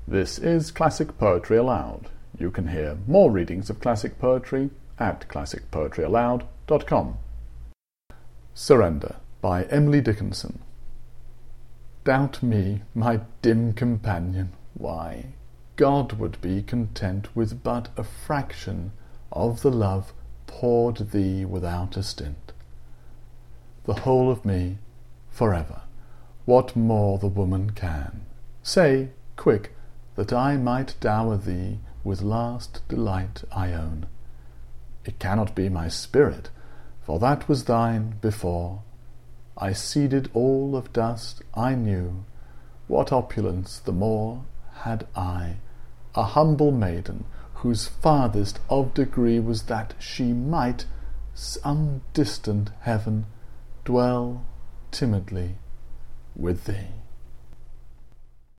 This is Classic Poetry Aloud. You can hear more readings of classic poetry at classicpoetryaloud.com. Surrender by Emily Dickinson. Doubt me, my dim companion, why? God would be content with but a fraction of the love poured thee without a stint. The whole of me, forever, what more the woman can? Say, quick, that I might dower thee with last delight I own. It cannot be my spirit, for that was thine before. I ceded all of dust I knew, what opulence the more had I, a humble maiden, whose farthest of degree was that she might, some distant heaven, dwell timidly with thee.